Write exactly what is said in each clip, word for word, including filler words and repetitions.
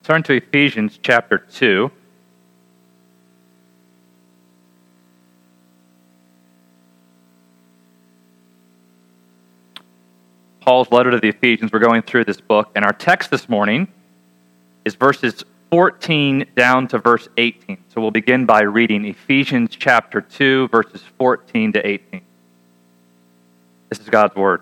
turn to Ephesians chapter two. Paul's letter to the Ephesians. We're going through this book, and our text this morning is verses fourteen down to verse eighteen. So we'll begin by reading Ephesians chapter two, verses fourteen to eighteen. This is God's word.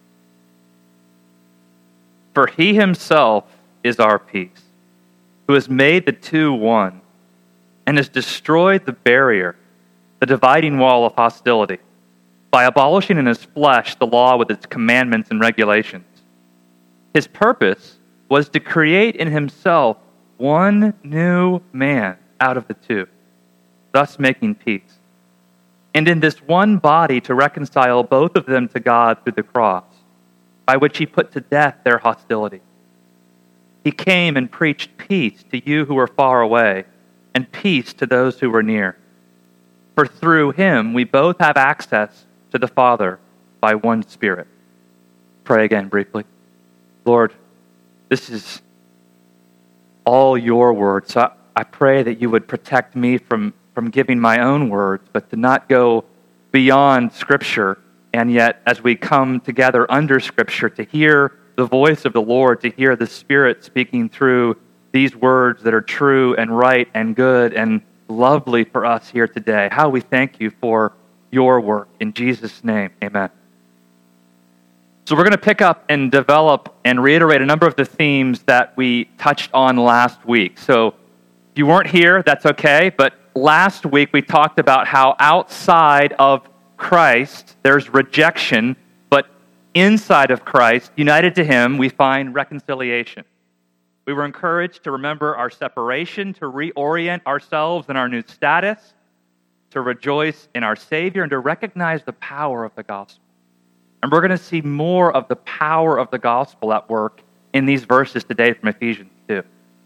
For he himself is our peace, who has made the two one, and has destroyed the barrier, the dividing wall of hostility, by abolishing in his flesh the law with its commandments and regulations. His purpose was to create in himself one new man out of the two, thus making peace, and in this one body to reconcile both of them to God through the cross, by which he put to death their hostility. He came and preached peace to you who were far away, and peace to those who were near. For through him we both have access to the Father by one Spirit. Pray again briefly. Lord, this is all your words. So I, I pray that you would protect me from, from giving my own words, but to not go beyond Scripture. And yet, as we come together under Scripture to hear the voice of the Lord, to hear the Spirit speaking through these words that are true and right and good and lovely for us here today, how we thank you for your work. In Jesus' name, amen. So we're going to pick up and develop and reiterate a number of the themes that we touched on last week. So if you weren't here, that's okay, but last week we talked about how outside of Christ, there's rejection, but inside of Christ, united to him, we find reconciliation. We were encouraged to remember our separation, to reorient ourselves in our new status, to rejoice in our Savior, and to recognize the power of the gospel. And we're going to see more of the power of the gospel at work in these verses today from Ephesians two.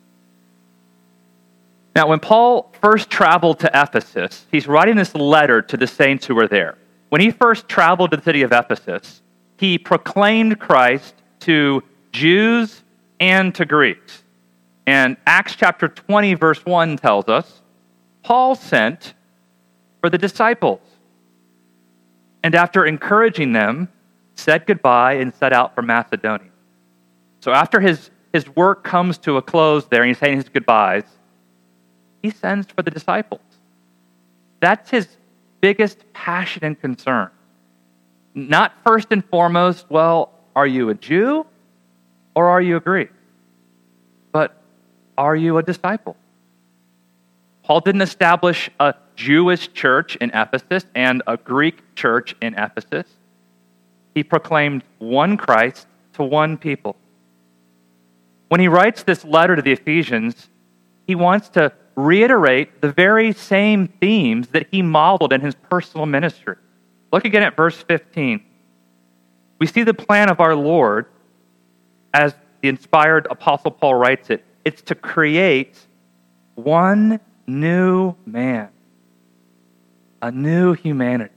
Now, when Paul first traveled to Ephesus, he's writing this letter to the saints who were there. When he first traveled to the city of Ephesus, he proclaimed Christ to Jews and to Greeks. And Acts chapter twenty, verse one tells us, Paul sent for the disciples, and after encouraging them, said goodbye and set out for Macedonia. So after his, his work comes to a close there, and he's saying his goodbyes, he sends for the disciples. That's his biggest passion and concern. Not first and foremost, well, are you a Jew or are you a Greek? But are you a disciple? Paul didn't establish a Jewish church in Ephesus and a Greek church in Ephesus. He proclaimed one Christ to one people. When he writes this letter to the Ephesians, he wants to reiterate the very same themes that he modeled in his personal ministry. Look again at verse fifteen. We see the plan of our Lord, as the inspired Apostle Paul writes it. It's to create one new man, a new humanity.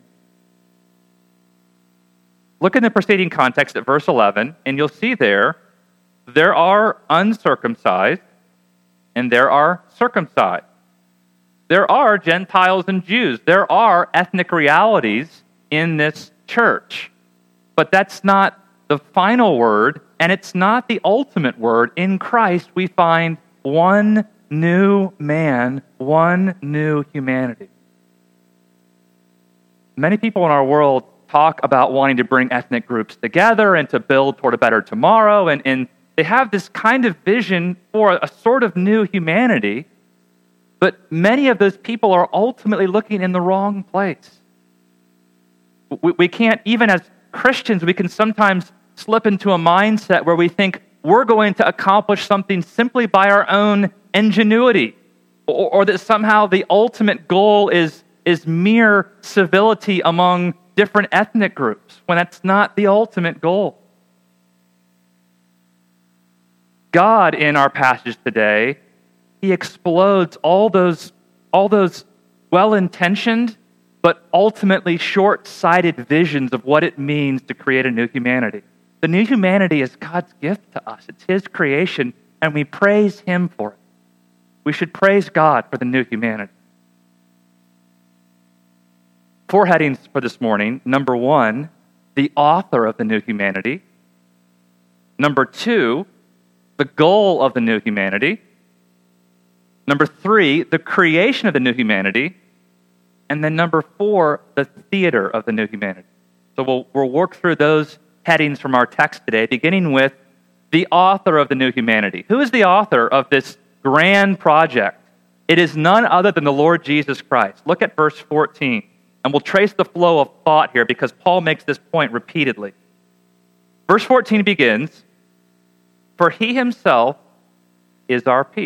Look in the preceding context at verse eleven, and you'll see there, there are uncircumcised and there are circumcised. There are Gentiles and Jews. There are ethnic realities in this church. But that's not the final word, and it's not the ultimate word. In Christ, we find one new man, one new humanity. Many people in our world talk about wanting to bring ethnic groups together and to build toward a better tomorrow, and, and they have this kind of vision for a sort of new humanity, but many of those people are ultimately looking in the wrong place. We, we can't, even as Christians, we can sometimes slip into a mindset where we think we're going to accomplish something simply by our own ingenuity, or, or that somehow the ultimate goal is, is mere civility among different ethnic groups, when that's not the ultimate goal. God, in our passage today, he explodes all those, all those well-intentioned but ultimately short-sighted visions of what it means to create a new humanity. The new humanity is God's gift to us. It's his creation, and we praise him for it. We should praise God for the new humanity. Four headings for this morning. Number one, the author of the new humanity. Number two, the goal of the new humanity. Number three, the creation of the new humanity. And then number four, the theater of the new humanity. So we'll, we'll work through those headings from our text today, beginning with the author of the new humanity. Who is the author of this grand project? It is none other than the Lord Jesus Christ. Look at verse fourteen, and we'll trace the flow of thought here because Paul makes this point repeatedly. Verse fourteen begins, "For he himself is our peace."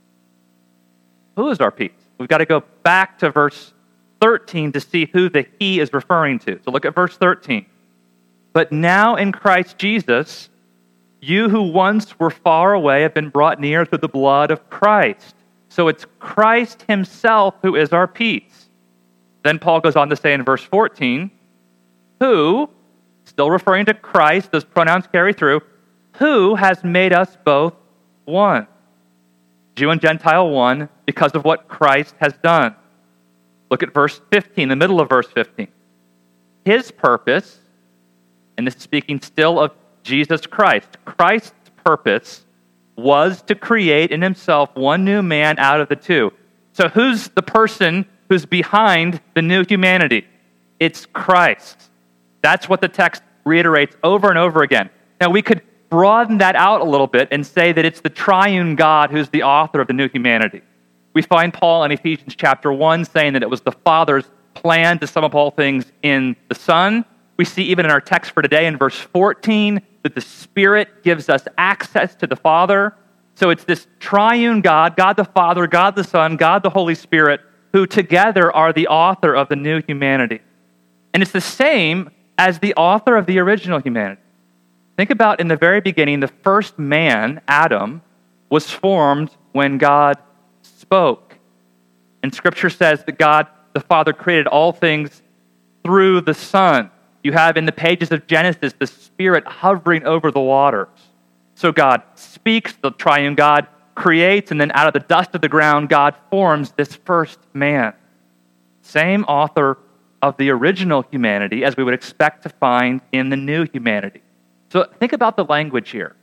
Who is our peace? We've got to go back to verse thirteen to see who the he is referring to. So look at verse thirteen. "But now in Christ Jesus, you who once were far away have been brought near through the blood of Christ." So it's Christ himself who is our peace. Then Paul goes on to say in verse fourteen, "Who," still referring to Christ, those pronouns carry through, "who has made us both one." Jew and Gentile one because of what Christ has done. Look at verse fifteen, the middle of verse fifteen. "His purpose," and this is speaking still of Jesus Christ, Christ's purpose was to create in himself one new man out of the two. So who's the person who's behind the new humanity? It's Christ. That's what the text reiterates over and over again. Now we could broaden that out a little bit and say that it's the triune God who's the author of the new humanity. We find Paul in Ephesians chapter one saying that it was the Father's plan to sum up all things in the Son. We see even in our text for today in verse fourteen that the Spirit gives us access to the Father. So it's this triune God, God the Father, God the Son, God the Holy Spirit, who together are the author of the new humanity. And it's the same as the author of the original humanity. Think about in the very beginning, the first man, Adam, was formed when God spoke. And Scripture says that God the Father created all things through the Son. You have in the pages of Genesis the Spirit hovering over the waters. So God speaks, the triune God creates, and then out of the dust of the ground, God forms this first man. Same author of the original humanity as we would expect to find in the new humanity. So think about the language here.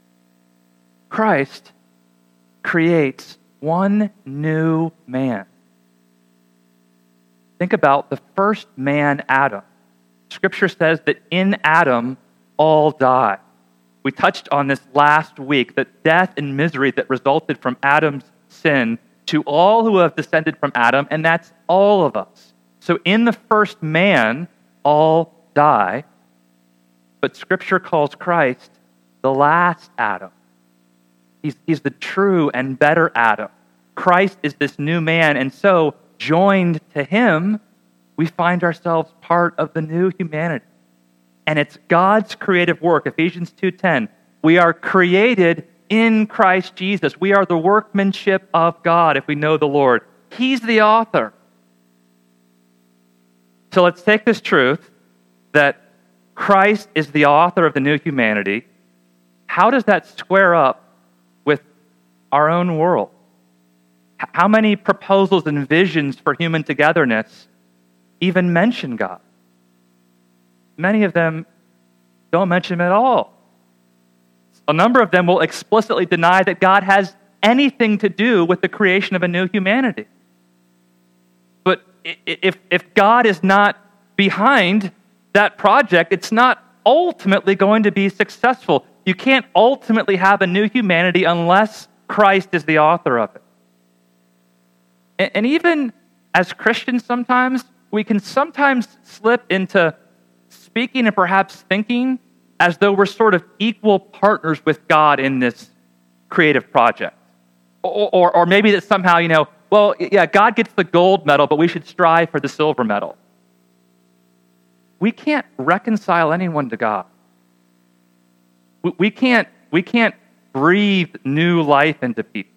Christ creates one new man. Think about the first man, Adam. Scripture says that in Adam, all die. We touched on this last week, that death and misery that resulted from Adam's sin to all who have descended from Adam, and that's all of us. So in the first man, all die, but Scripture calls Christ the last Adam. He's, he's the true and better Adam. Christ is this new man, and so joined to him, we find ourselves part of the new humanity. And it's God's creative work, Ephesians two ten. We are created in Christ Jesus. We are the workmanship of God if we know the Lord. He's the author. So let's take this truth that Christ is the author of the new humanity. How does that square up with our own world? How many proposals and visions for human togetherness even mention God? Many of them don't mention him at all. A number of them will explicitly deny that God has anything to do with the creation of a new humanity. But if, if God is not behind that project, it's not ultimately going to be successful. You can't ultimately have a new humanity unless Christ is the author of it. And, and even as Christians sometimes, we can sometimes slip into speaking and perhaps thinking as though we're sort of equal partners with God in this creative project. Or, or, or maybe that somehow, you know, well, yeah, God gets the gold medal, but we should strive for the silver medal. We can't reconcile anyone to God. We, we can't, we can't breathe new life into people.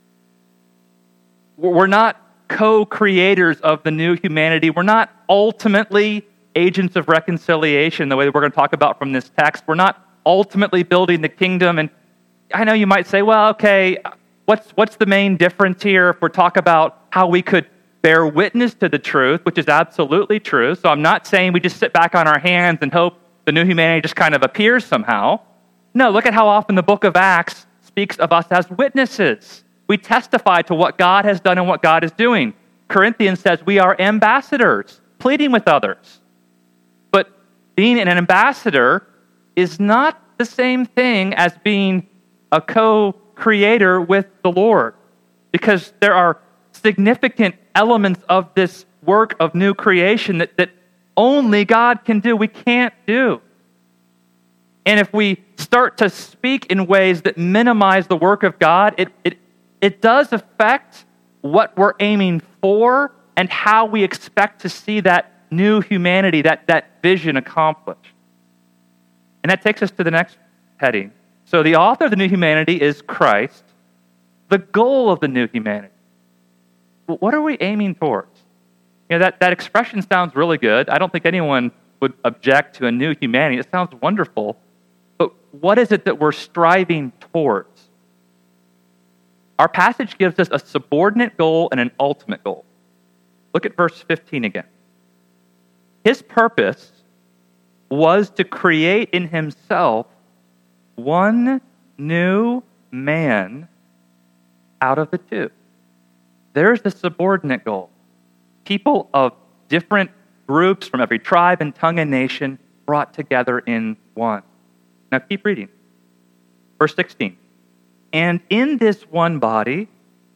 We're not co-creators of the new humanity. We're not ultimately agents of reconciliation, the way that we're going to talk about from this text. We're not ultimately building the kingdom. And I know you might say, well, okay, what's, what's the main difference here if we're talking about how we could bear witness to the truth, which is absolutely true. So I'm not saying we just sit back on our hands and hope the new humanity just kind of appears somehow. No, look at how often the book of Acts speaks of us as witnesses. We testify to what God has done and what God is doing. Corinthians says we are ambassadors, pleading with others. But being an ambassador is not the same thing as being a co-creator with the Lord, because there are significant elements of this work of new creation that, that only God can do. We can't do. And if we start to speak in ways that minimize the work of God, it, it, it does affect what we're aiming for and how we expect to see that new humanity, that, that vision accomplished. And that takes us to the next heading. So the author of the new humanity is Christ. The goal of the new humanity. Well, what are we aiming towards? You know, that, that expression sounds really good. I don't think anyone would object to a new humanity. It sounds wonderful. But what is it that we're striving towards? Our passage gives us a subordinate goal and an ultimate goal. Look at verse fifteen again. His purpose was to create in himself one new man out of the two. There's the subordinate goal. People of different groups from every tribe and tongue and nation brought together in one. Now keep reading. Verse sixteen. And in this one body,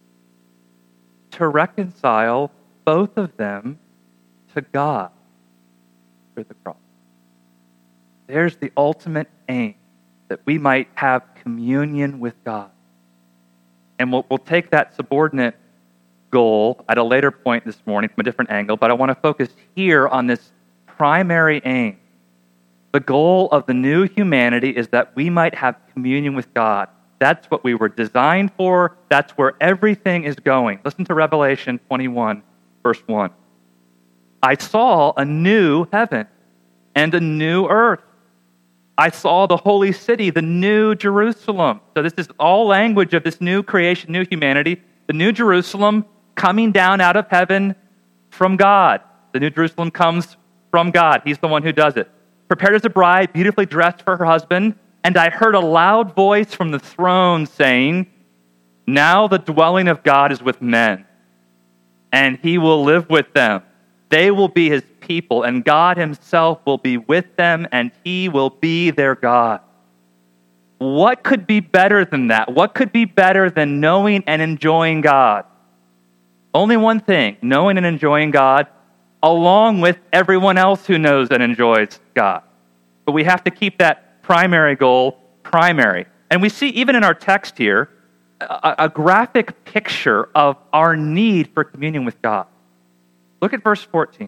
to reconcile both of them to God through the cross. There's the ultimate aim, that we might have communion with God. And we'll, we'll take that subordinate goal at a later point this morning from a different angle, but I want to focus here on this primary aim. The goal of the new humanity is that we might have communion with God. That's what we were designed for. That's where everything is going. Listen to Revelation twenty-one, verse one. I saw a new heaven and a new earth. I saw the holy city, the new Jerusalem. So this is all language of this new creation, new humanity. The new Jerusalem coming down out of heaven from God. The new Jerusalem comes from God. He's the one who does it. Prepared as a bride, beautifully dressed for her husband. And I heard a loud voice from the throne saying, now the dwelling of God is with men, and he will live with them. They will be his people, and God himself will be with them, and he will be their God. What could be better than that? What could be better than knowing and enjoying God? Only one thing, knowing and enjoying God, along with everyone else who knows and enjoys God. But we have to keep that primary goal primary. And we see, even in our text here, a, a graphic picture of our need for communion with God. Look at verse fourteen.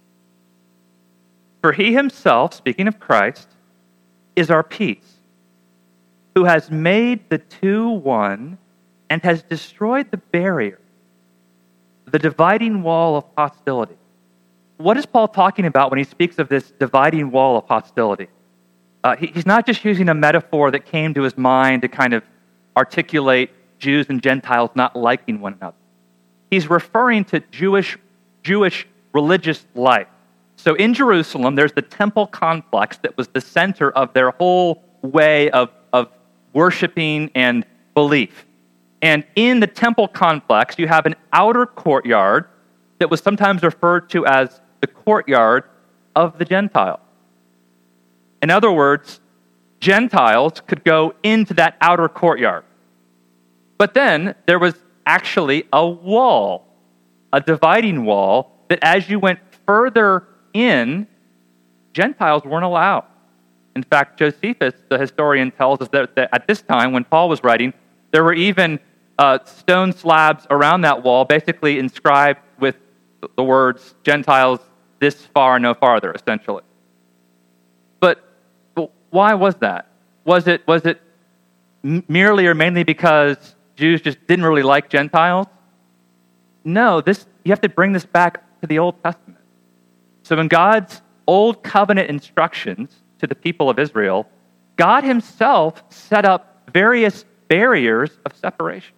For he himself, speaking of Christ, is our peace, who has made the two one and has destroyed the barrier, the dividing wall of hostility. What is Paul talking about when he speaks of this dividing wall of hostility? Uh, he, he's not just using a metaphor that came to his mind to kind of articulate Jews and Gentiles not liking one another. He's referring to Jewish, Jewish religious life. So in Jerusalem, there's the temple complex that was the center of their whole way of, of worshiping and belief. And in the temple complex, you have an outer courtyard that was sometimes referred to as the courtyard of the Gentiles. In other words, Gentiles could go into that outer courtyard. But then there was actually a wall, a dividing wall, that as you went further in, Gentiles weren't allowed. In fact, Josephus, the historian, tells us that, that at this time, when Paul was writing, there were even uh, stone slabs around that wall, basically inscribed with the words, Gentiles this far, no farther, essentially. But why was that? Was it was it merely or mainly because Jews just didn't really like Gentiles? No, this you have to bring this back to the Old Testament. So in God's Old Covenant instructions to the people of Israel, God himself set up various barriers of separation.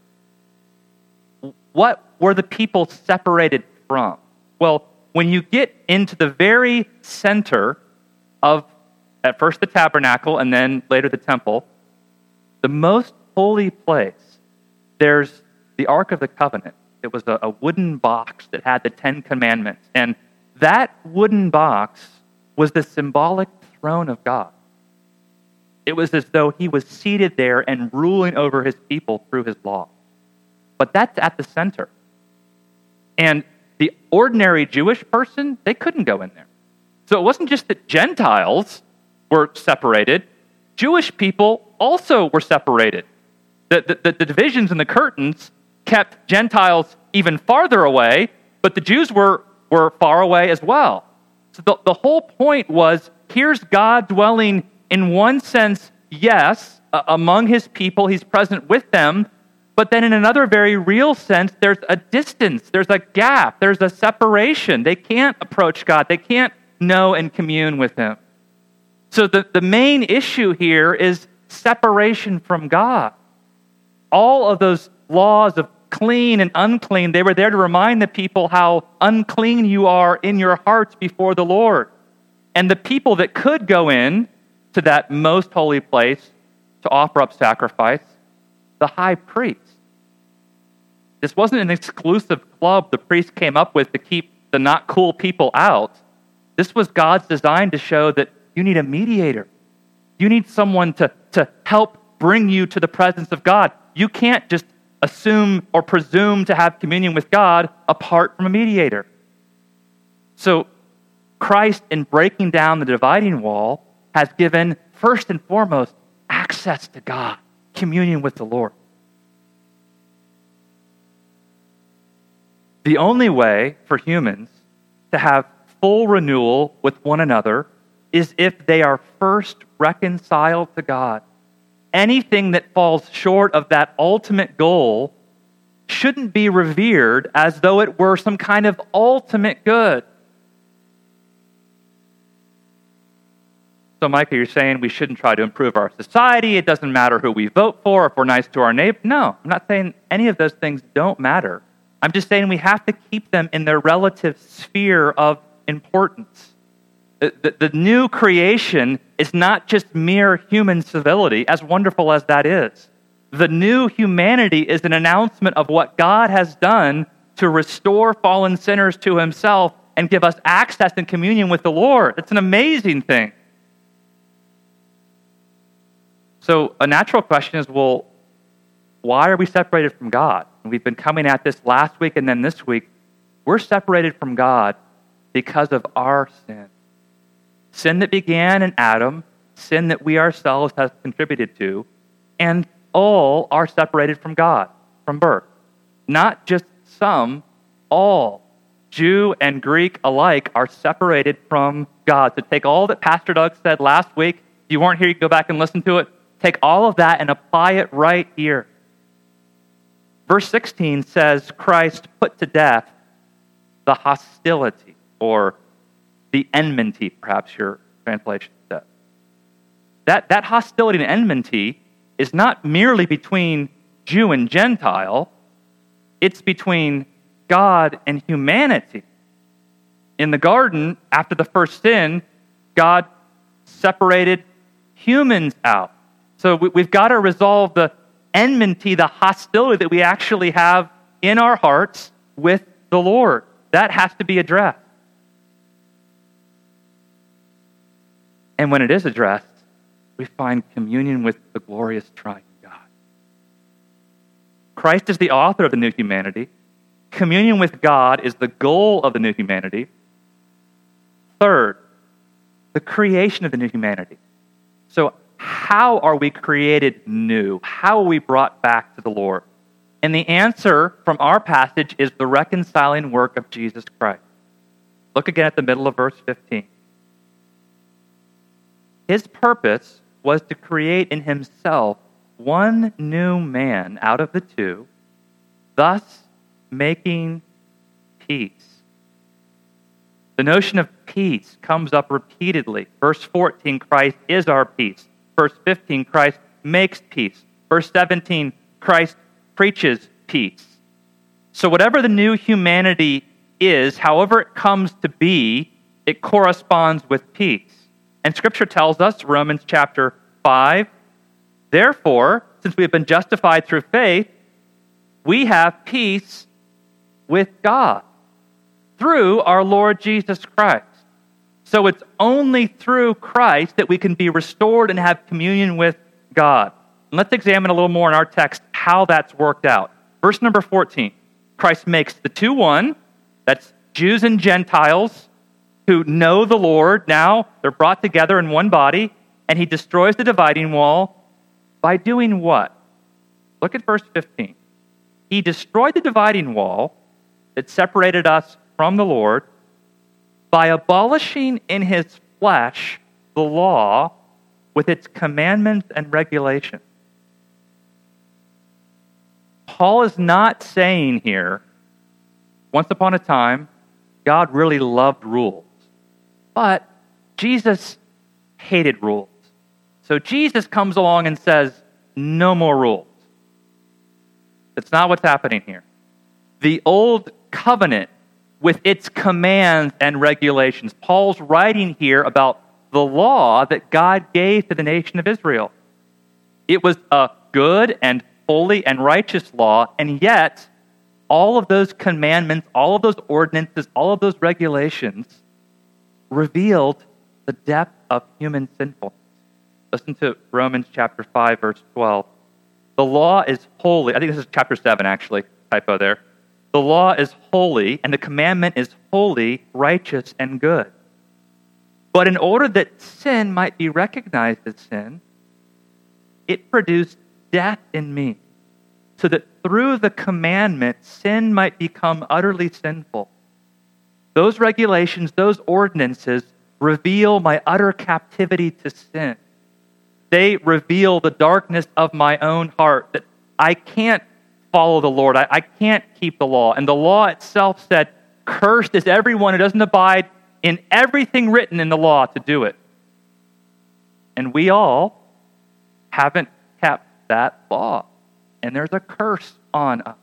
What were the people separated from? Well, when you get into the very center of, at first the tabernacle and then later the temple, the most holy place, there's the Ark of the Covenant. It was a, a wooden box that had the Ten Commandments. And that wooden box was the symbolic throne of God. It was as though he was seated there and ruling over his people through his law. But that's at the center. And the ordinary Jewish person, they couldn't go in there. So it wasn't just that Gentiles were separated. Jewish people also were separated. The, the, the divisions in the curtains kept Gentiles even farther away, but the Jews were, were far away as well. So the, the whole point was, here's God dwelling in one sense, yes, uh, among his people, he's present with them, but then in another very real sense, there's a distance, there's a gap, there's a separation. They can't approach God. They can't know and commune with him. So the, the main issue here is separation from God. All of those laws of clean and unclean, they were there to remind the people how unclean you are in your hearts before the Lord. And the people that could go in to that most holy place to offer up sacrifice, the high priest. This wasn't an exclusive club the priest came up with to keep the not cool people out. This was God's design to show that you need a mediator. You need someone to, to help bring you to the presence of God. You can't just assume or presume to have communion with God apart from a mediator. So Christ, in breaking down the dividing wall, has given, first and foremost, access to God, communion with the Lord. The only way for humans to have full renewal with one another is if they are first reconciled to God. Anything that falls short of that ultimate goal shouldn't be revered as though it were some kind of ultimate good. So, Micah, you're saying we shouldn't try to improve our society. It doesn't matter who we vote for, if we're nice to our neighbor. No, I'm not saying any of those things don't matter. I'm just saying we have to keep them in their relative sphere of importance. The, the, the new creation is not just mere human civility, as wonderful as that is. The new humanity is an announcement of what God has done to restore fallen sinners to himself and give us access and communion with the Lord. It's an amazing thing. So a natural question is, well, why are we separated from God? And we've been coming at this last week and then this week. We're separated from God because of our sin. Sin that began in Adam, sin that we ourselves have contributed to, and all are separated from God from birth. Not just some, all. Jew and Greek alike are separated from God. So take all that Pastor Doug said last week. If you weren't here, you can go back and listen to it. Take all of that and apply it right here. Verse sixteen says, Christ put to death the hostility, or the enmity, perhaps your translation says. That, that hostility and enmity is not merely between Jew and Gentile, it's between God and humanity. In the garden, after the first sin, God separated humans out. So we've got to resolve the enmity, the hostility that we actually have in our hearts with the Lord. That has to be addressed. And when it is addressed, we find communion with the glorious triune God. Christ is the author of the new humanity. Communion with God is the goal of the new humanity. Third, the creation of the new humanity. So how are we created new? How are we brought back to the Lord? And the answer from our passage is the reconciling work of Jesus Christ. Look again at the middle of verse fifteen. His purpose was to create in himself one new man out of the two, thus making peace. The notion of peace comes up repeatedly. Verse fourteen, Christ is our peace. Verse fifteen, Christ makes peace. Verse seventeen, Christ preaches peace. So whatever the new humanity is, however it comes to be, it corresponds with peace. And Scripture tells us, Romans chapter five, therefore, since we have been justified through faith, we have peace with God through our Lord Jesus Christ. So it's only through Christ that we can be restored and have communion with God. And let's examine a little more in our text how that's worked out. Verse number fourteen, Christ makes the two one, that's Jews and Gentiles who know the Lord. Now they're brought together in one body, and he destroys the dividing wall by doing what? Look at verse fifteen. He destroyed the dividing wall that separated us from the Lord by abolishing in his flesh the law with its commandments and regulations. Paul is not saying here, once upon a time, God really loved rules. But Jesus hated rules. So Jesus comes along and says, no more rules. That's not what's happening here. The old covenant with its commands and regulations. Paul's writing here about the law that God gave to the nation of Israel. It was a good and holy and righteous law, and yet all of those commandments, all of those ordinances, all of those regulations revealed the depth of human sinfulness. Listen to Romans chapter five, verse twelve. The law is holy. I think this is chapter seven, actually. Typo there. The law is holy, and the commandment is holy, righteous, and good. But in order that sin might be recognized as sin, it produced death in me, so that through the commandment, sin might become utterly sinful. Those regulations, those ordinances, reveal my utter captivity to sin. They reveal the darkness of my own heart, that I can't follow the Lord. I, I can't keep the law. And the law itself said, cursed is everyone who doesn't abide in everything written in the law to do it. And we all haven't kept that law. And there's a curse on us.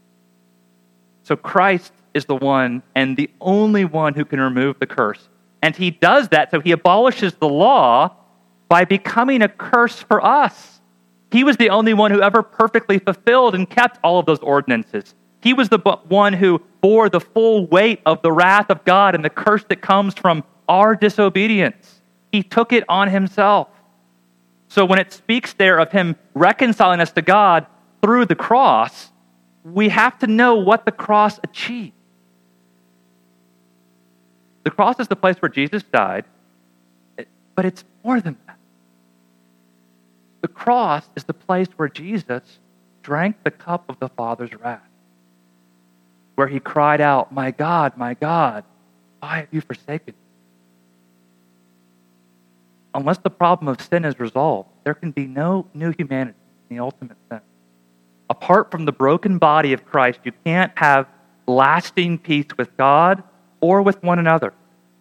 So Christ is the one and the only one who can remove the curse. And he does that, so he abolishes the law by becoming a curse for us. He was the only one who ever perfectly fulfilled and kept all of those ordinances. He was the one who bore the full weight of the wrath of God and the curse that comes from our disobedience. He took it on himself. So when it speaks there of him reconciling us to God through the cross, we have to know what the cross achieved. The cross is the place where Jesus died, but it's more than that. The cross is the place where Jesus drank the cup of the Father's wrath, where he cried out, "My God, my God, why have you forsaken me?" Unless the problem of sin is resolved, there can be no new humanity in the ultimate sense. Apart from the broken body of Christ, you can't have lasting peace with God or with one another.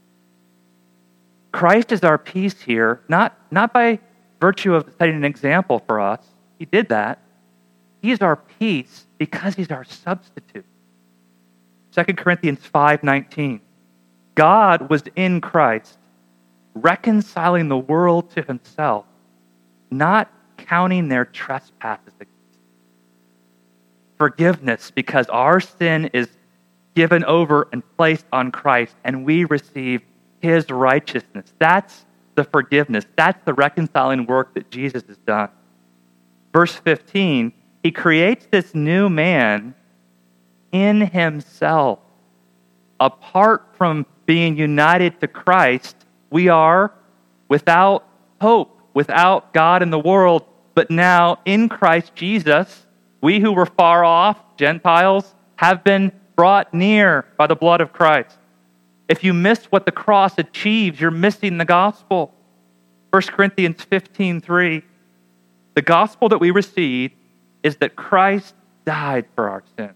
Christ is our peace here, not, not by virtue of setting an example for us. He did that. He is our peace because he's our substitute. Second Corinthians five nineteen. God was in Christ, reconciling the world to himself, not counting their trespasses against them. Forgiveness, because our sin is given over and placed on Christ, and we receive his righteousness. That's the forgiveness. That's the reconciling work that Jesus has done. Verse fifteen, he creates this new man in himself. Apart from being united to Christ, we are without hope, without God in the world. But now in Christ Jesus, we who were far off, Gentiles, have been brought near by the blood of Christ. If you miss what the cross achieves, you're missing the gospel. First Corinthians fifteen three, the gospel that we receive is that Christ died for our sins.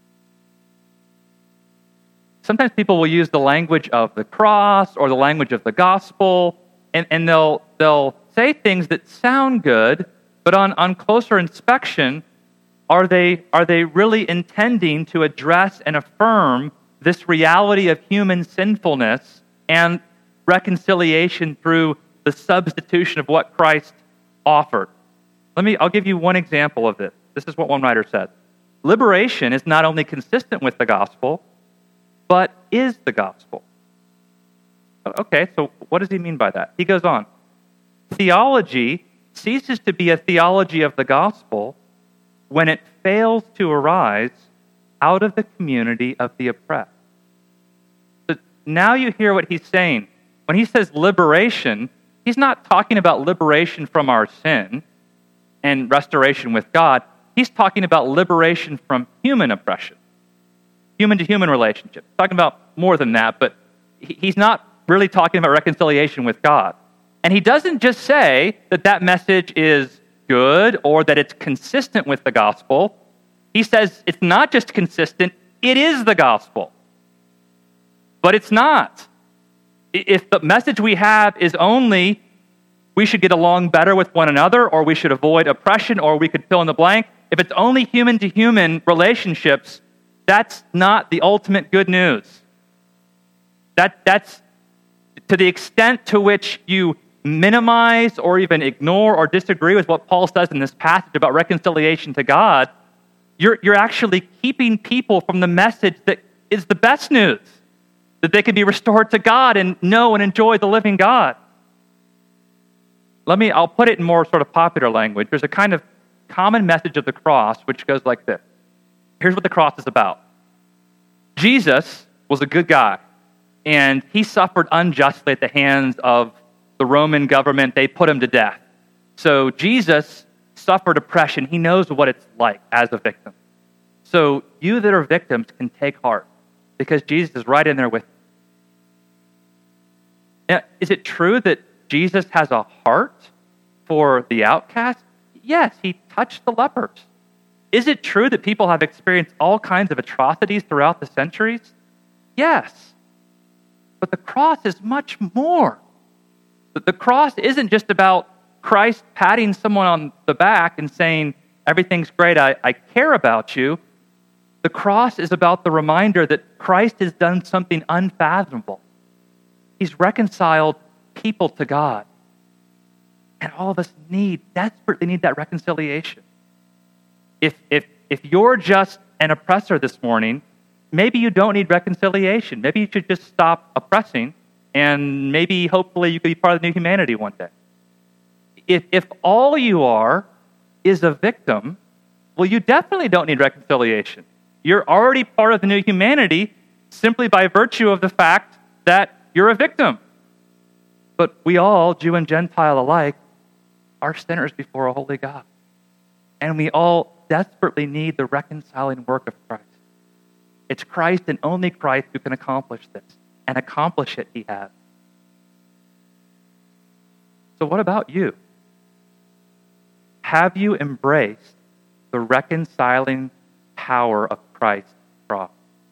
Sometimes people will use the language of the cross or the language of the gospel, and, and they'll, they'll say things that sound good, But on, on closer inspection, are they, are they really intending to address and affirm this reality of human sinfulness and reconciliation through the substitution of what Christ offered? Let me, I'll give you one example of this. This is what one writer said. Liberation is not only consistent with the gospel, but is the gospel. Okay, so what does he mean by that? He goes on. Theology ceases to be a theology of the gospel when it fails to arise out of the community of the oppressed. So now you hear what he's saying. When he says liberation, he's not talking about liberation from our sin and restoration with God. He's talking about liberation from human oppression, human-to-human relationships. He's talking about more than that, but he's not really talking about reconciliation with God. And he doesn't just say that that message is good or that it's consistent with the gospel. He says it's not just consistent, it is the gospel. But it's not. If the message we have is only we should get along better with one another, or we should avoid oppression, or we could fill in the blank, if it's only human-to-human relationships, that's not the ultimate good news. That, that's to the extent to which you minimize or even ignore or disagree with what Paul says in this passage about reconciliation to God, you're, you're actually keeping people from the message that is the best news, that they can be restored to God and know and enjoy the living God. Let me, I'll put it in more sort of popular language. There's a kind of common message of the cross which goes like this. Here's what the cross is about. Jesus was a good guy, and he suffered unjustly at the hands of the Roman government. They put him to death. So Jesus suffered oppression. He knows what it's like as a victim. So you that are victims can take heart because Jesus is right in there with you. Now, is it true that Jesus has a heart for the outcast? Yes, he touched the lepers. Is it true that people have experienced all kinds of atrocities throughout the centuries? Yes. But the cross is much more. The cross isn't just about Christ patting someone on the back and saying, everything's great, I, I care about you. The cross is about the reminder that Christ has done something unfathomable. He's reconciled people to God. And all of us need, desperately need that reconciliation. If, if, if you're just an oppressor this morning, maybe you don't need reconciliation. Maybe you should just stop oppressing, and maybe, hopefully, you could be part of the new humanity one day. If, if all you are is a victim, well, you definitely don't need reconciliation. You're already part of the new humanity simply by virtue of the fact that you're a victim. But we all, Jew and Gentile alike, are sinners before a holy God. And we all desperately need the reconciling work of Christ. It's Christ and only Christ who can accomplish this. And accomplish it he has. So what about you? Have you embraced the reconciling power of Christ's cross?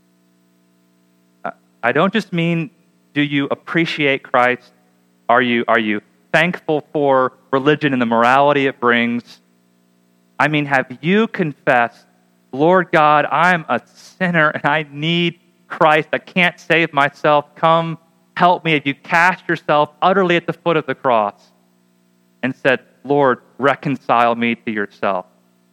I don't just mean, do you appreciate Christ? Are you, are you thankful for religion and the morality it brings? I mean, have you confessed, Lord God, I'm a sinner and I need Christ. I can't save myself. Come, help me. If you cast yourself utterly at the foot of the cross and said, Lord, reconcile me to yourself.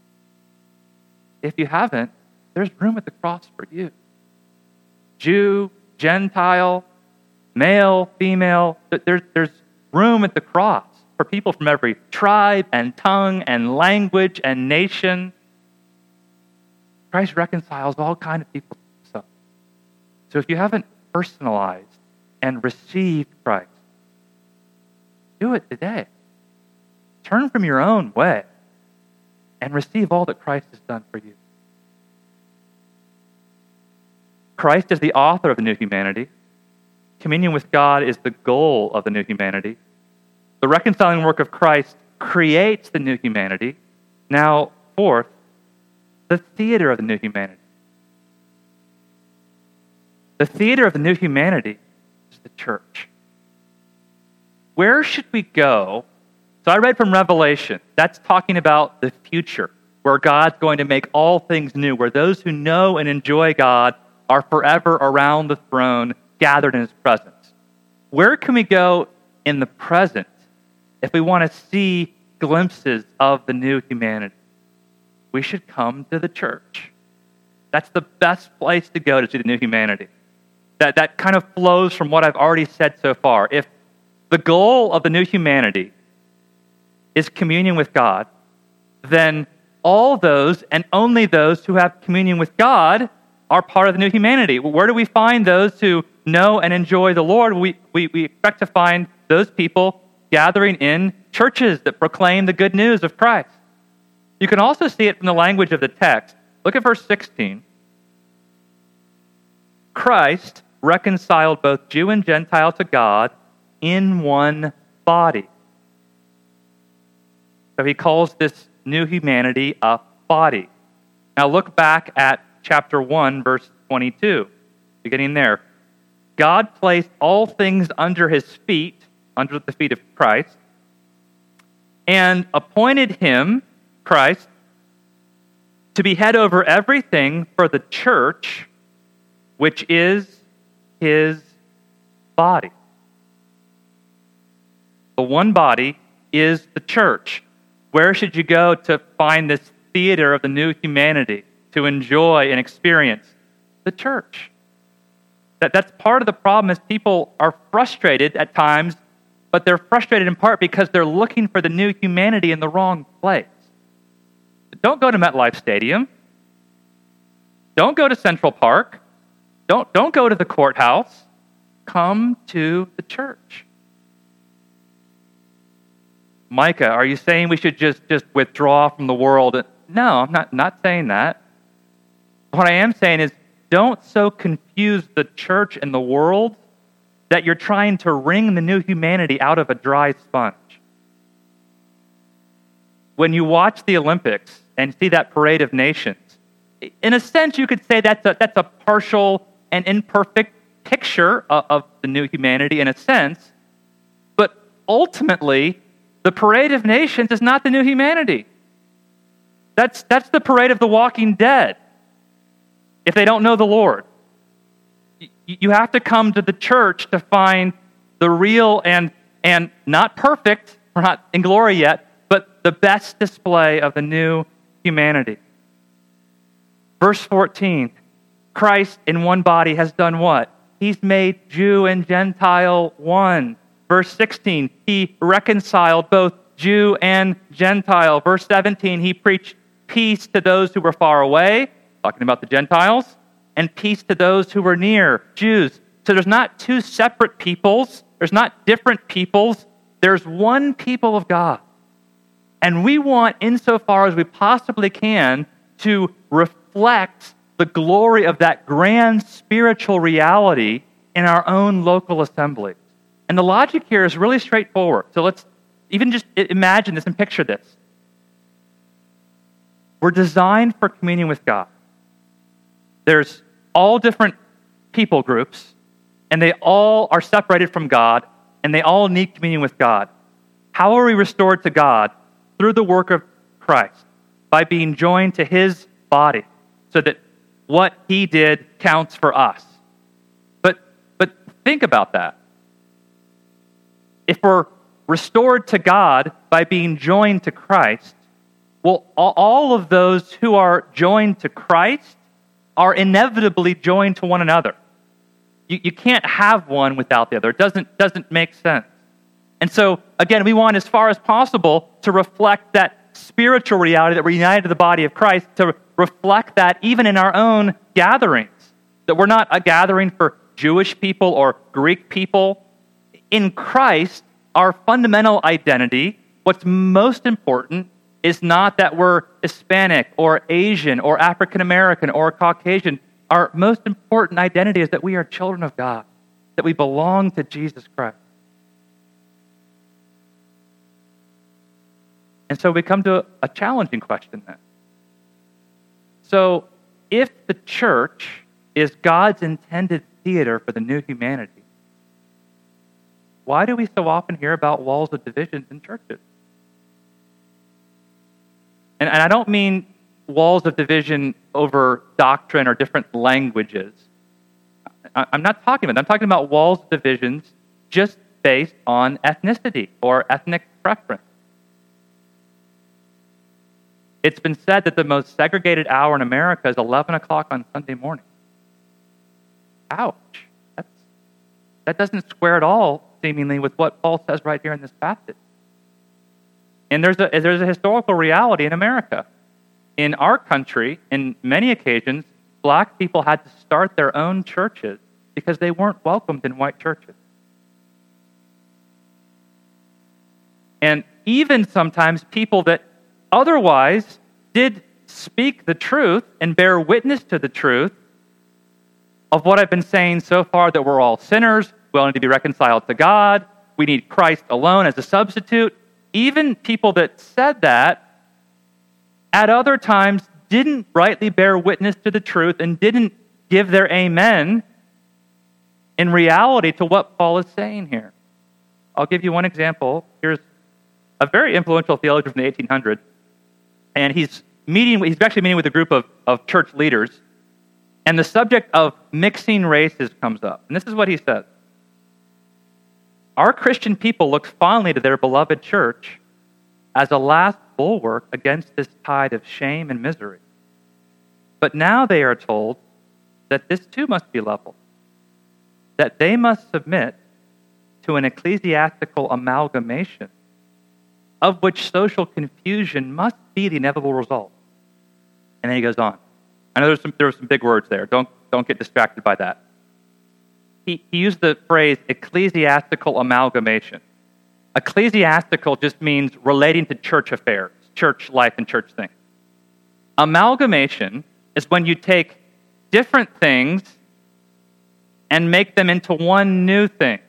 If you haven't, there's room at the cross for you. Jew, Gentile, male, female, there's, there's room at the cross for people from every tribe and tongue and language and nation. Christ reconciles all kinds of people to himself. So if you haven't personalized and received Christ, do it today. Turn from your own way and receive all that Christ has done for you. Christ is the author of the new humanity. Communion with God is the goal of the new humanity. The reconciling work of Christ creates the new humanity. Now, fourth, the theater of the new humanity. The theater of the new humanity is the church. Where should we go So I read from Revelation. That's talking about the future, where God's going to make all things new, where those who know and enjoy God are forever around the throne, gathered in his presence. Where can we go in the present if we want to see glimpses of the new humanity? We should come to the church. That's the best place to go to see the new humanity. That, that kind of flows from what I've already said so far. If the goal of the new humanity is communion with God, then all those and only those who have communion with God are part of the new humanity. Where do we find those who know and enjoy the Lord? We, we, we expect to find those people gathering in churches that proclaim the good news of Christ. You can also see it from the language of the text. Look at verse sixteen. Christ reconciled both Jew and Gentile to God in one body. So he calls this new humanity a body. Now look back at chapter one, verse twenty-two, beginning there. God placed all things under his feet, under the feet of Christ, and appointed him, Christ, to be head over everything for the church, which is his body. The one body is the church. Where should you go to find this theater of the new humanity, to enjoy and experience? The church. That, that's part of the problem is people are frustrated at times, but they're frustrated in part because they're looking for the new humanity in the wrong place. Don't go to MetLife Stadium. Don't go to Central Park. Don't, don't go to the courthouse. Come to the church. Micah, are you saying we should just, just withdraw from the world? No, I'm not, not saying that. What I am saying is don't so confuse the church and the world that you're trying to wring the new humanity out of a dry sponge. When you watch the Olympics and see that parade of nations, in a sense you could say that's a, that's a partial and imperfect picture of, of the new humanity in a sense, but ultimately the parade of nations is not the new humanity. That's, that's the parade of the walking dead if they don't know the Lord. You have to come to the church to find the real and, and not perfect, we're not in glory yet, but the best display of the new humanity. Verse fourteen, Christ in one body has done what? He's made Jew and Gentile one. Verse sixteen, he reconciled both Jew and Gentile. Verse seventeen, he preached peace to those who were far away, talking about the Gentiles, and peace to those who were near, Jews. So there's not two separate peoples. There's not different peoples. There's one people of God. And we want, insofar as we possibly can, to reflect the glory of that grand spiritual reality in our own local assemblies. And the logic here is really straightforward. So let's even just imagine this and picture this. We're designed for communion with God. There's all different people groups, and they all are separated from God, and they all need communion with God. How are we restored to God? Through the work of Christ, by being joined to his body, so that what he did counts for us. But, but think about that. If we're restored to God by being joined to Christ, well, all of those who are joined to Christ are inevitably joined to one another. You, you can't have one without the other. It doesn't, doesn't make sense. And so, again, we want as far as possible to reflect that spiritual reality that we're united to the body of Christ, to reflect that even in our own gatherings, that we're not a gathering for Jewish people or Greek people. In Christ, our fundamental identity, what's most important, is not that we're Hispanic or Asian or African American or Caucasian. Our most important identity is that we are children of God, that we belong to Jesus Christ. And so we come to a challenging question then. So if the church is God's intended theater for the new humanity, why do we so often hear about walls of divisions in churches? And, and I don't mean walls of division over doctrine or different languages. I, I'm not talking about that. I'm talking about walls of divisions just based on ethnicity or ethnic preference. It's been said that the most segregated hour in America is eleven o'clock on Sunday morning. Ouch. That's, that doesn't square at all, seemingly, with what Paul says right here in this passage. And there's a, there's a historical reality in America. In our country, in many occasions, black people had to start their own churches because they weren't welcomed in white churches. And even sometimes people that otherwise did speak the truth and bear witness to the truth of what I've been saying so far, that we're all sinners, we all need to be reconciled to God, we need Christ alone as a substitute. Even people that said that at other times didn't rightly bear witness to the truth and didn't give their amen in reality to what Paul is saying here. I'll give you one example. Here's a very influential theologian from the eighteen hundreds, and he's meeting. He's actually meeting with a group of, of church leaders, and the subject of mixing races comes up. And this is what he says. Our Christian people look fondly to their beloved church as a last bulwark against this tide of shame and misery. But now they are told that this too must be leveled, that they must submit to an ecclesiastical amalgamation of which social confusion must be the inevitable result. And then he goes on. I know there's some, there were some big words there. Don't, don't get distracted by that. He, he used the phrase ecclesiastical amalgamation. Ecclesiastical just means relating to church affairs, church life and church things. Amalgamation is when you take different things and make them into one new thing.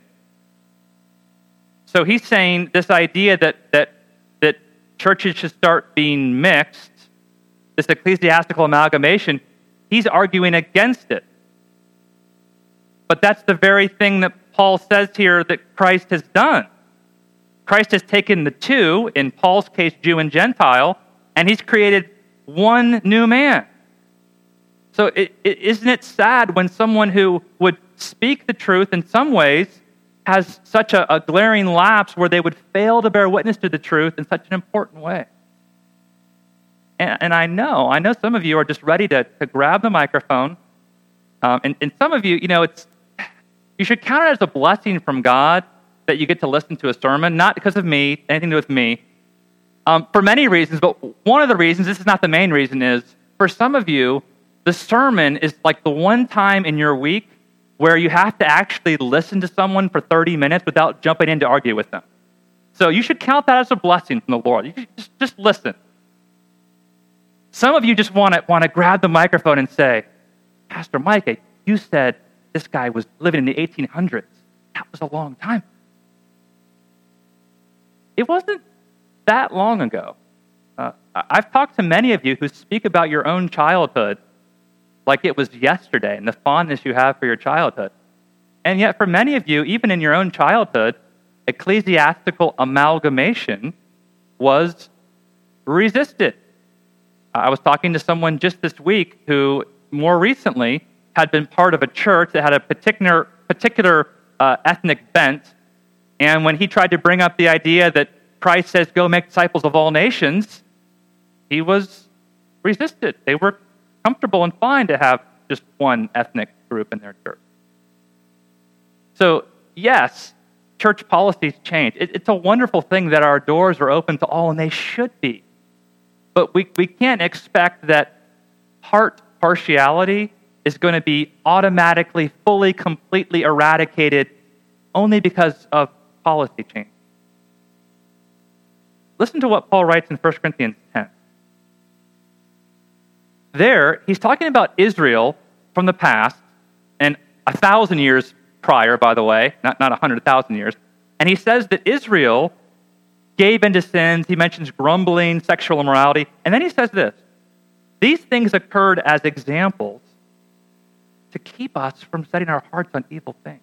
So he's saying this idea that that that churches should start being mixed, this ecclesiastical amalgamation, he's arguing against it. But that's the very thing that Paul says here that Christ has done. Christ has taken the two, in Paul's case, Jew and Gentile, and he's created one new man. So it, it, isn't it sad when someone who would speak the truth in some ways has such a, a glaring lapse where they would fail to bear witness to the truth in such an important way? And, and I know, I know some of you are just ready to, to grab the microphone. Um, and, and some of you, you know, it's you should count it as a blessing from God that you get to listen to a sermon, not because of me, anything to do with me, um, for many reasons. But one of the reasons, this is not the main reason, is for some of you, the sermon is like the one time in your week where you have to actually listen to someone for thirty minutes without jumping in to argue with them. So you should count that as a blessing from the Lord. You just, just listen. Some of you just want to want to grab the microphone and say, Pastor Micah, you said this guy was living in the eighteen hundreds. That was a long time. It wasn't that long ago. Uh, I've talked to many of you who speak about your own childhood like it was yesterday and the fondness you have for your childhood. And yet for many of you, even in your own childhood, ecclesiastical amalgamation was resisted. I was talking to someone just this week who more recently had been part of a church that had a particular, particular uh, ethnic bent, and when he tried to bring up the idea that Christ says, go make disciples of all nations, he was resisted. They were comfortable and fine to have just one ethnic group in their church. So, yes, church policies change. It, it's a wonderful thing that our doors are open to all, and they should be. But we, we can't expect that heart partiality is going to be automatically, fully, completely eradicated only because of policy change. Listen to what Paul writes in First Corinthians ten. There, he's talking about Israel from the past, and a thousand years prior, by the way, not, not a hundred thousand years. And he says that Israel gave into sins. He mentions grumbling, sexual immorality. And then he says this: these things occurred as examples to keep us from setting our hearts on evil things.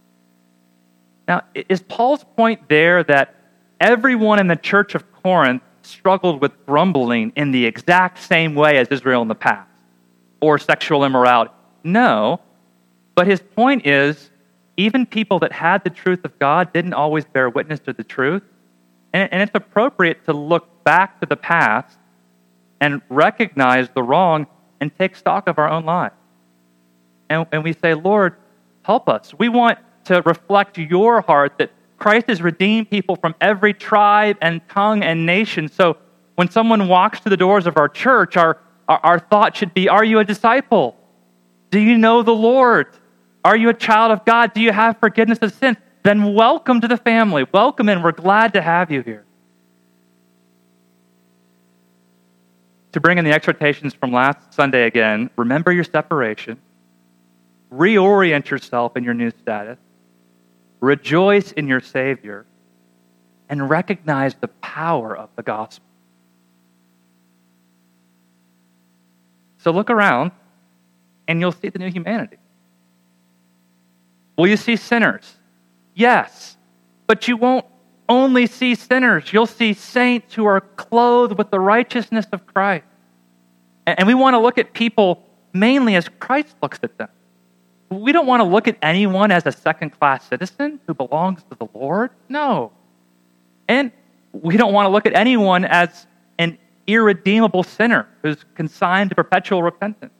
Now, is Paul's point there that everyone in the church of Corinth struggled with grumbling in the exact same way as Israel in the past, or sexual immorality. No, but his point is, even people that had the truth of God didn't always bear witness to the truth. And, and it's appropriate to look back to the past and recognize the wrong and take stock of our own lives. And, and we say, Lord, help us. We want to reflect your heart that Christ has redeemed people from every tribe and tongue and nation. So when someone walks through the doors of our church, our, our, our thought should be, are you a disciple? Do you know the Lord? Are you a child of God? Do you have forgiveness of sins? Then welcome to the family. Welcome in. We're glad to have you here. To bring in the exhortations from last Sunday again, remember your separation. Reorient yourself in your new status. Rejoice in your Savior. And recognize the power of the gospel. So look around, and you'll see the new humanity. Will you see sinners? Yes, but you won't only see sinners. You'll see saints who are clothed with the righteousness of Christ. And we want to look at people mainly as Christ looks at them. We don't want to look at anyone as a second-class citizen who belongs to the Lord. No. And we don't want to look at anyone as an irredeemable sinner who's consigned to perpetual repentance.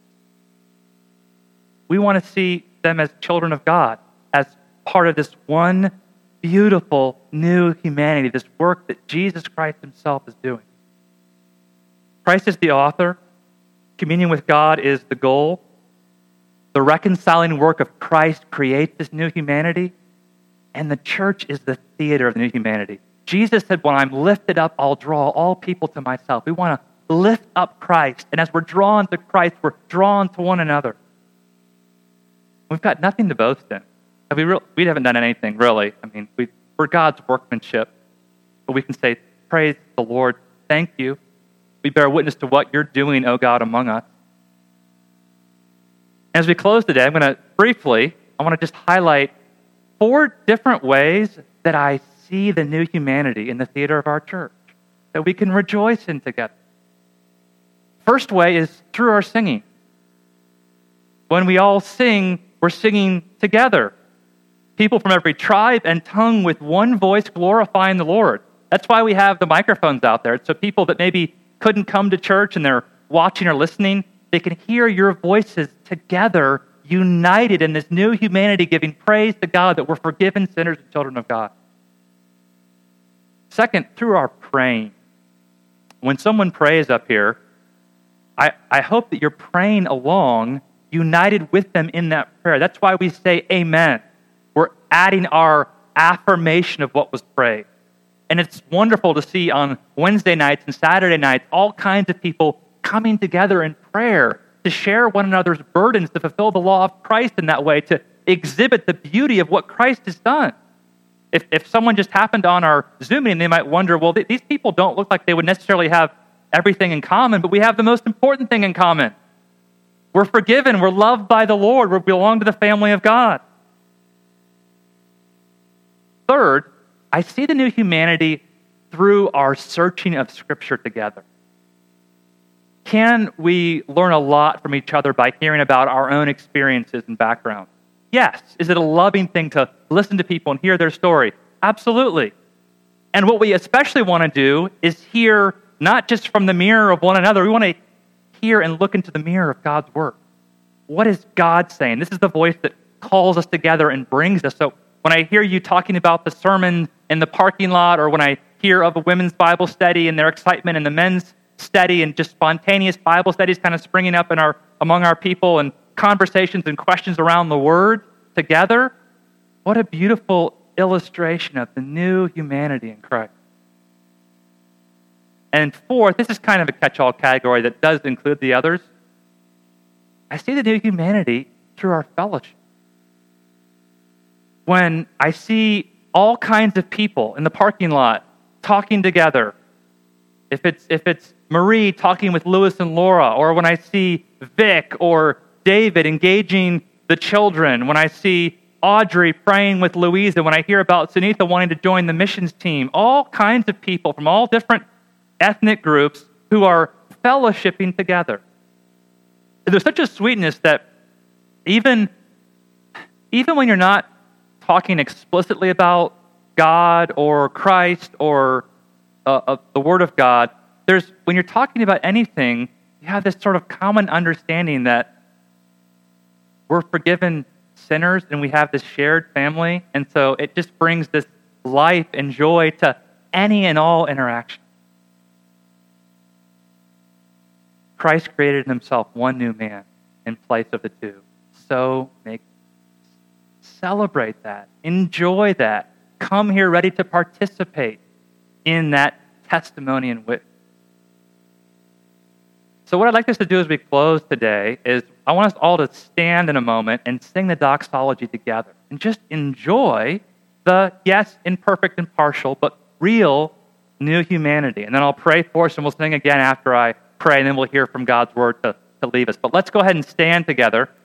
We want to see them as children of God, as part of this one beautiful new humanity, this work that Jesus Christ himself is doing. Christ is the author. Communion with God is the goal. The reconciling work of Christ creates this new humanity, and the church is the theater of the new humanity. Jesus said, when I'm lifted up, I'll draw all people to myself. We want to lift up Christ, and as we're drawn to Christ, we're drawn to one another. We've got nothing to boast in. We, re- we haven't done anything, really. I mean, we, we're God's workmanship. But we can say, praise the Lord, thank you. We bear witness to what you're doing, O God, among us. As we close today, I'm going to briefly, I want to just highlight four different ways that I see the new humanity in the theater of our church, that we can rejoice in together. First way is through our singing. When we all sing, we're singing together. People from every tribe and tongue with one voice glorifying the Lord. That's why we have the microphones out there. So people that maybe couldn't come to church and they're watching or listening, they can hear your voices together, united in this new humanity, giving praise to God that we're forgiven sinners and children of God. Second, through our praying. When someone prays up here, I, I hope that you're praying along, united with them in that prayer. That's why we say amen. We're adding our affirmation of what was prayed. And it's wonderful to see on Wednesday nights and Saturday nights all kinds of people coming together in prayer to share one another's burdens, to fulfill the law of Christ in that way, to exhibit the beauty of what Christ has done. If, if someone just happened on our Zoom meeting, they might wonder, well, th- these people don't look like they would necessarily have everything in common, but we have the most important thing in common. We're forgiven. We're loved by the Lord. We belong to the family of God. Third, I see the new humanity through our searching of Scripture together. Can we learn a lot from each other by hearing about our own experiences and backgrounds? Yes. Is it a loving thing to listen to people and hear their story? Absolutely. And what we especially want to do is hear not just from the mirror of one another. We want to hear and look into the mirror of God's Word. What is God saying? This is the voice that calls us together and brings us. So when I hear you talking about the sermon in the parking lot, or when I hear of a women's Bible study and their excitement in the men's study and just spontaneous Bible studies kind of springing up in our among our people and conversations and questions around the Word together, what a beautiful illustration of the new humanity in Christ. And fourth, this is kind of a catch-all category that does include the others. I see the new humanity through our fellowship. When I see all kinds of people in the parking lot talking together, if it's if it's Marie talking with Lewis and Laura, or when I see Vic or David engaging the children, when I see Audrey praying with Louisa, when I hear about Sunitha wanting to join the missions team, all kinds of people from all different ethnic groups who are fellowshipping together. There's such a sweetness that even, even when you're not talking explicitly about God or Christ or uh, uh, the Word of God, there's when you're talking about anything, you have this sort of common understanding that we're forgiven sinners and we have this shared family, and so it just brings this life and joy to any and all interaction. Christ created in himself one new man in place of the two. So make celebrate that. Enjoy that. Come here ready to participate in that testimony and witness. So what I'd like us to do as we close today is I want us all to stand in a moment and sing the doxology together and just enjoy the, yes, imperfect and partial, but real new humanity. And then I'll pray for us and we'll sing again after I pray, and then we'll hear from God's word to, to leave us. But let's go ahead and stand together